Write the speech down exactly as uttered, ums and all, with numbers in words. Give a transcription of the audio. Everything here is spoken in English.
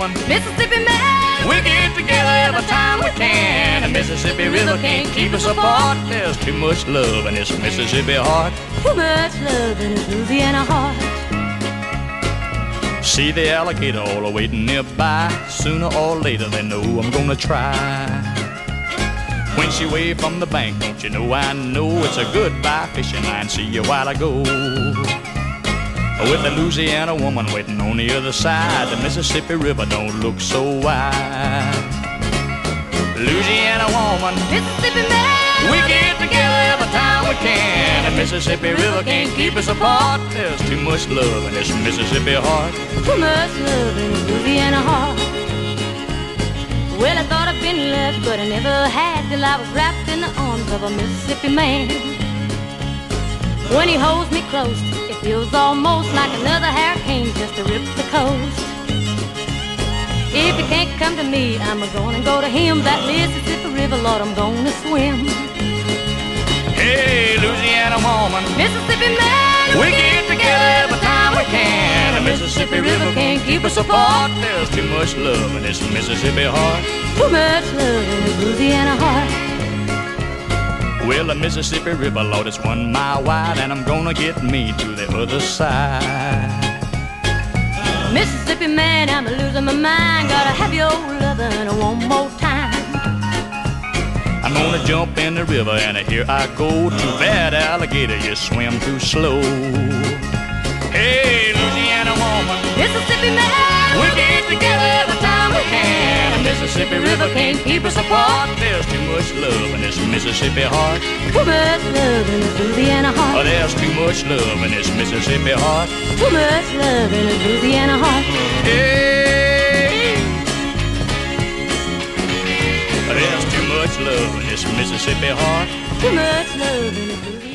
woman, Mississippi man. we get together every time we can. The Mississippi River can't keep us apart. There's too much love in this Mississippi heart. Too much love in this Louisiana heart. See the alligator all waiting nearby. Sooner or later they know I'm gonna try. When she waved from the bank, don't you know I know it's a goodbye fishing line. See you while I go. With the Louisiana woman waiting on the other side, the Mississippi River don't look so wide. Louisiana woman, Mississippi man. we get together every time we can. The Mississippi River can't keep us apart. There's too much love in this Mississippi heart. Too much love in this Louisiana heart. Well, I thought I'd been left, but I never had, till I was wrapped in the arms of a Mississippi man. When he holds me close, it feels almost like another hurricane just to rip the coast. If he can't come to me, I'm gonna go to him. That Mississippi River, Lord, I'm gonna swim. Hey, Louisiana woman, Mississippi man, we get together every time we can. The Mississippi River can't keep us apart. There's too much love in this Mississippi heart. too much love in this Louisiana heart. Well, the Mississippi River, Lord, it's one mile wide, and I'm gonna get me to the other side. Mississippi man, I'm losing my mind. Gotta have your lovin' one more time. I'm gonna jump in the river, and here I go. Too bad, alligator, you swim too slow. Hey, Louisiana woman, Mississippi man, we get together every time we can. The Mississippi River can't keep us apart. There's too much love in this Mississippi heart. too much love in this Louisiana Oh, heart. there's too much love in this Mississippi heart. Too much love in this Louisiana heart. Hey, there's too much love in this Mississippi heart. Too much love in this Louisiana heart.